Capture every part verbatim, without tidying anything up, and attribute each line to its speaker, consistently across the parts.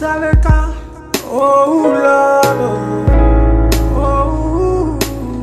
Speaker 1: Saleka. Oh Lord, oh,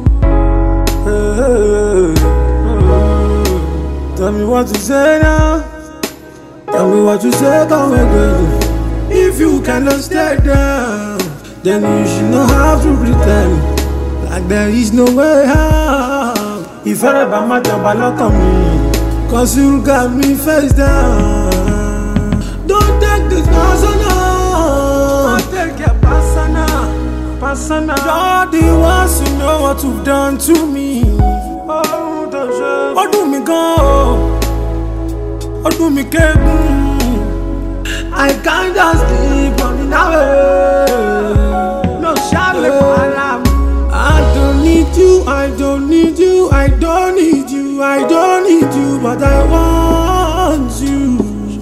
Speaker 1: hey, oh. Tell me what to say now. Tell me what you say, come again. If you cannot stay down, then you should not have to pretend like there is no way out. If I ever matter, but look on me, cause you got me face down. Don't take this personal, don't take it personal, personal. You're the ones who know what you've done to me. Oh, don't you? Oh, do me go. Oh, do me care. I can't just keep running away. No Charlie, I don't need you, I don't need you, I don't need you, I don't need you, but I want you.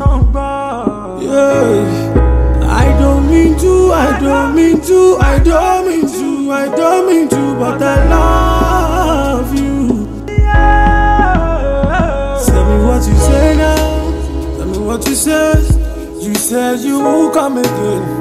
Speaker 1: Yeah. I don't mean to, I don't mean to, I don't mean to, I don't mean to, but I love you. Tell me what you say now, tell me what you say. You said you will come again.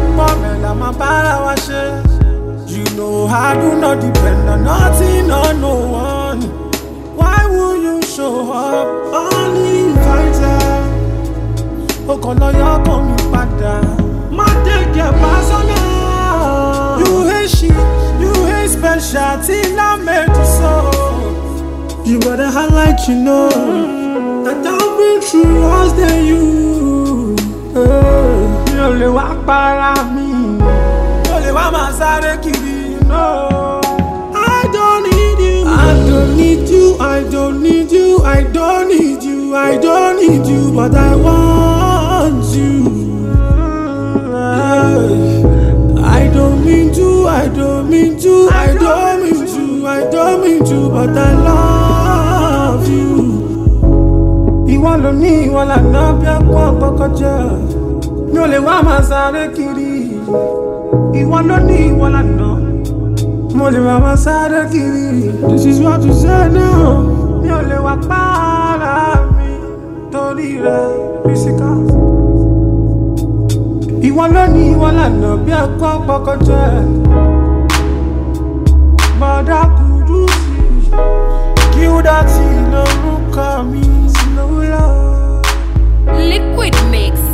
Speaker 1: You know I do not depend on nothing or no one. Why would you show up only fighter? Oh, kono ya komi pada. Ma take your personal. You hate shit, you hate special till I made you so. You better highlight, you know that I've been through worse than you. Mi ò lè wá para mi, mi ò lè wá máa sáré kiri, you know. I don't need you, I don't need you, I don't need you, I don't need you, I don't need you, but I want you. Yeah. I don't mean to, I don't mean to, I don't mean to, I don't mean to, but I love you. Ìwọ ló ní ìwọ lànà bí ẹ̀kọ́ ọ̀pọ̀kọjá. Mi ò lè wá máa sáré kiri. Ìwọ ló ní ìwọ lànà. Mo lè wá máa sáré kiri. This is what you say now. Mi ò lè wá para mi torí rẹ̀ bísíkà. Ìwọ ló ní ìwọ lànà bí ẹ̀kọ́ ọ̀pọ̀kọjá. Bọ̀dá Kúdùsì kí ó dá tí lórúkọ mi.
Speaker 2: Liquid Mix.